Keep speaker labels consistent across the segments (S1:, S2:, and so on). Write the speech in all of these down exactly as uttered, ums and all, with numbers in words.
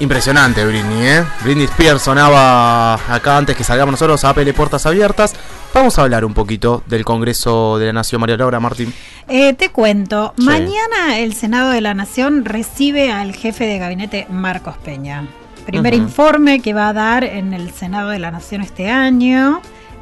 S1: Impresionante Britney, ¿eh? Britney Spears sonaba acá antes que salgamos nosotros a Apple Puertas Abiertas. Vamos a hablar un poquito del Congreso de la Nación, María Laura Martín.
S2: Eh, te cuento,
S1: Sí.
S2: Mañana el Senado de la Nación recibe al jefe de gabinete Marcos Peña. Primer
S1: Uh-huh.
S2: informe que va a dar en el Senado de la Nación este año.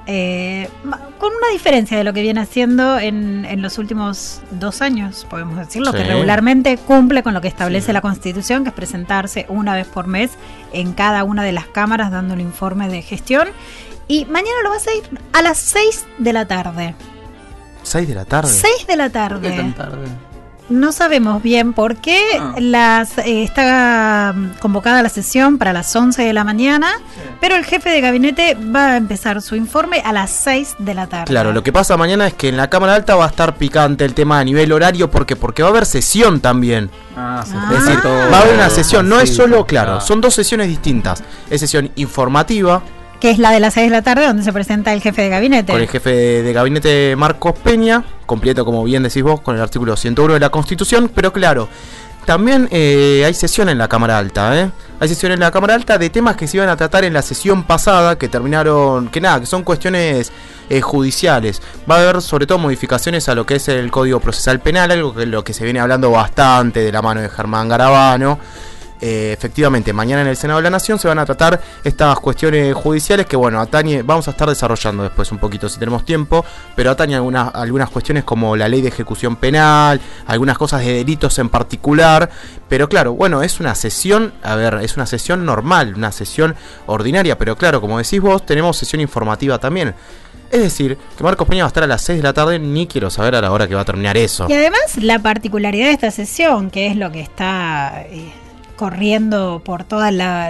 S2: Eh, con una diferencia de lo que viene haciendo en, en los últimos dos años, podemos decirlo,
S1: Sí.
S2: que regularmente cumple con lo que establece
S1: Sí.
S2: la Constitución, que es presentarse una vez por mes en cada una de las cámaras dando un informe de gestión. Y mañana lo va a hacer a las seis de la tarde.
S1: ¿seis de la tarde?
S2: seis de la
S3: ¿Por
S2: tarde.
S3: qué tan tarde?
S2: No sabemos bien por qué.
S3: Ah.
S2: Las, eh, está mm, convocada la sesión para las once de la mañana, pero el jefe de gabinete va a empezar su informe a las seis de la tarde.
S1: Claro, lo que pasa mañana es que en la Cámara Alta va a estar picante el tema a nivel horario porque porque va a haber sesión también.
S3: Ah, se
S2: Ah.
S3: fue
S1: Es decir,
S3: todo.
S1: va a haber una sesión, no es
S3: Sí,
S1: solo, claro,
S3: claro.
S1: son dos sesiones distintas. Es sesión informativa
S2: Que es la de las seis de la tarde, donde se presenta el jefe de gabinete.
S1: con el jefe de, de gabinete Marcos Peña, completo como bien decís vos, con el artículo ciento uno de la Constitución, pero claro, también eh, hay sesión en la Cámara Alta, ¿eh? Hay sesión en la Cámara Alta de temas que se iban a tratar en la sesión pasada, que terminaron, que nada, que son cuestiones eh, judiciales. Va a haber sobre todo modificaciones a lo que es el Código Procesal Penal, algo que lo que se viene hablando bastante de la mano de Germán Garabano. Eh, efectivamente, mañana en el Senado de la Nación se van a tratar estas cuestiones judiciales que, bueno, atañe, vamos a estar desarrollando después un poquito si tenemos tiempo, pero atañe algunas, algunas cuestiones como la ley de ejecución penal, algunas cosas de delitos en particular, pero claro, bueno, es una sesión, a ver, es una sesión normal, una sesión ordinaria, pero claro, como decís vos, tenemos sesión informativa también. Es decir, que Marcos Peña va a estar a las seis de la tarde, ni quiero saber a la hora que va a terminar eso.
S2: Y además la particularidad de esta sesión, que es lo que está eh, corriendo por todos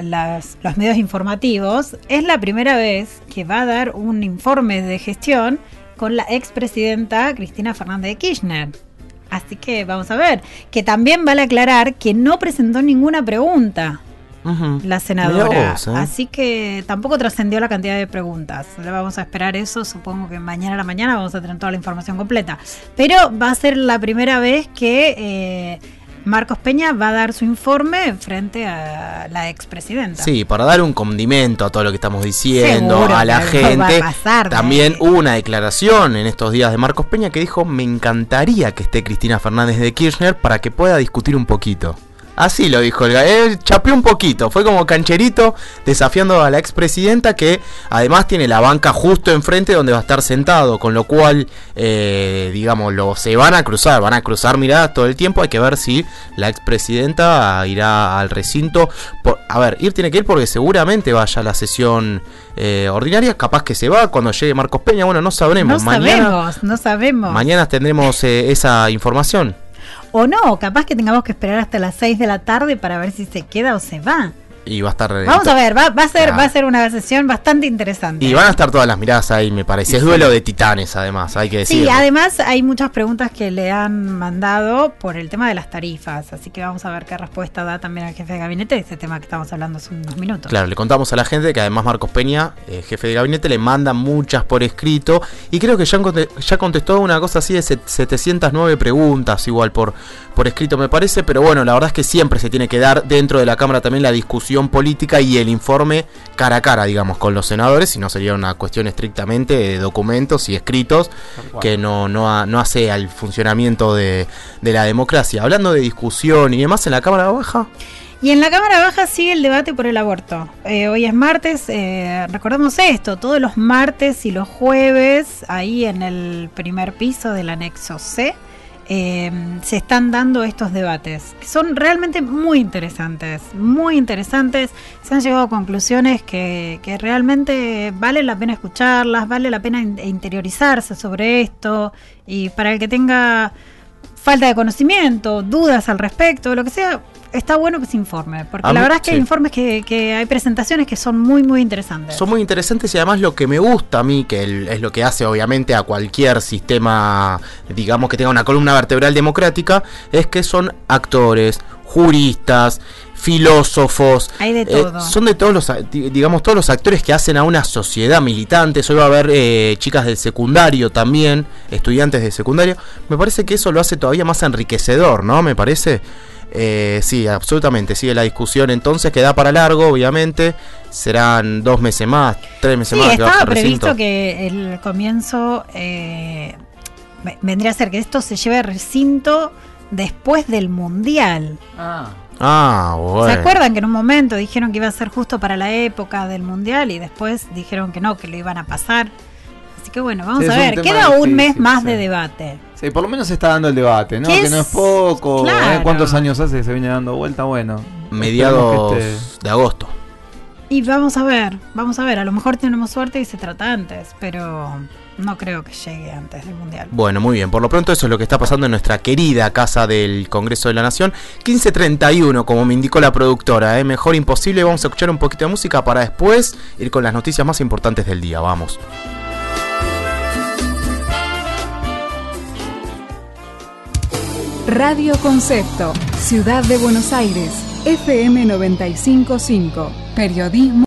S2: los medios informativos, es la primera vez que va a dar un informe de gestión con la expresidenta Cristina Fernández de Kirchner. Así que vamos a ver, que también vale aclarar que no presentó ninguna pregunta
S1: Ujú.
S2: la senadora,
S1: Mirá vos, ¿eh?
S2: así que tampoco trascendió la cantidad de preguntas. Le vamos a esperar eso, supongo que mañana a la mañana vamos a tener toda la información completa. Pero va a ser la primera vez que eh, Marcos Peña va a dar su informe frente a la expresidenta.
S1: Sí, para dar un condimento a todo lo que estamos diciendo,
S2: Seguro
S1: a la
S2: que algo va a
S1: gente.
S2: pasar de
S1: También
S2: ahí.
S1: hubo una declaración en estos días de Marcos Peña que dijo: me encantaría que esté Cristina Fernández de Kirchner para que pueda discutir un poquito. Así lo dijo, el él chapeó un poquito, fue como cancherito desafiando a la expresidenta, que además tiene la banca justo enfrente donde va a estar sentado, con lo cual, eh, digamos, lo, se van a cruzar, van a cruzar miradas todo el tiempo. Hay que ver si la expresidenta irá al recinto. Por, a ver, ir tiene que ir porque seguramente vaya a la sesión eh, ordinaria, capaz que se va cuando llegue Marcos Peña, bueno, no sabremos.
S2: No
S1: mañana,
S2: sabemos, no sabemos.
S1: Mañana tendremos eh, esa información.
S2: O no, capaz que tengamos que esperar hasta las seis de la tarde para ver si se queda o se va.
S1: Y va a estar...
S2: Vamos a ver, va, va a ser,
S1: Claro.
S2: va a ser una sesión bastante interesante.
S1: Y van a estar todas las miradas ahí, me parece. Es duelo de titanes, además, hay que decirlo.
S2: Sí, además hay muchas preguntas que le han mandado por el tema de las tarifas, así que vamos a ver qué respuesta da también al jefe de gabinete de ese tema que estamos hablando hace unos minutos.
S1: Claro, le contamos a la gente que además Marcos Peña, eh, jefe de gabinete, le manda muchas por escrito y creo que ya, conte- ya contestó una cosa así de set- setecientas nueve preguntas igual por, por escrito, me parece, pero bueno, la verdad es que siempre se tiene que dar dentro de la Cámara también la discusión política y el informe cara a cara, digamos, con los senadores, si no sería una cuestión estrictamente de documentos y escritos que no, no, ha- no hace al funcionamiento de, de la democracia. Hablando de discusión y demás en la Cámara Baja.
S2: Y en la Cámara Baja sigue el debate por el aborto. Eh, hoy es martes, eh, recordemos esto, todos los martes y los jueves, ahí en el primer piso del anexo C, eh, se están dando estos debates, que son realmente muy interesantes, muy interesantes. Se han llegado a conclusiones que, que realmente vale la pena escucharlas, vale la pena in- interiorizarse sobre esto, y para el que tenga falta de conocimiento, dudas al respecto, lo que sea, está bueno que se informe, porque
S1: A
S2: la
S1: mí-
S2: verdad es que
S1: sí.
S2: hay informes que, que hay presentaciones que son muy muy interesantes.
S1: Son muy interesantes y además lo que me gusta a mí, que el- es lo que hace obviamente a cualquier sistema, digamos, que tenga una columna vertebral democrática, es que son actores, juristas, filósofos,
S2: Hay de
S1: eh,
S2: todo.
S1: son de todos los, a- di- digamos, todos los actores que hacen a una sociedad militante. Hoy va a haber eh, chicas del secundario también, estudiantes de secundario. Me parece que eso lo hace todavía más enriquecedor, ¿no? Me parece. Eh, sí, absolutamente, sigue la discusión entonces, que da para largo, obviamente. Serán dos meses más, tres meses
S2: sí,
S1: más.
S2: Estaba
S1: que
S2: previsto que el comienzo eh, vendría a ser que esto se lleve a recinto después del Mundial.
S3: Ah.
S1: Ah, bueno.
S2: ¿Se acuerdan que en un momento dijeron que iba a ser justo para la época del Mundial y después dijeron que no, que lo iban a pasar? Así que bueno, vamos
S3: Sí,
S2: a
S3: es un
S2: ver,
S3: tema
S2: queda
S3: difícil,
S2: un mes más
S3: sí.
S2: de debate.
S3: Sí, por lo menos se está dando el debate, ¿no?
S2: Que
S3: Que no
S2: es-
S3: es poco.
S2: claro.
S3: ¿eh? ¿Cuántos años hace que se viene dando vuelta? Bueno.
S1: Mediados
S3: esperemos que este-
S1: de agosto.
S2: Y vamos a ver, vamos a ver, a lo mejor tenemos suerte y se trata antes, pero no creo que llegue antes del Mundial.
S1: Bueno, muy bien. Por lo pronto eso es lo que está pasando en nuestra querida Casa del Congreso de la Nación. quince treinta y uno, como me indicó la productora. ¿eh? Mejor imposible. Vamos a escuchar un poquito de música para después ir con las noticias más importantes del día. Vamos.
S4: Radio Concepto, Ciudad de Buenos Aires, F M noventa y cinco punto cinco, periodismo.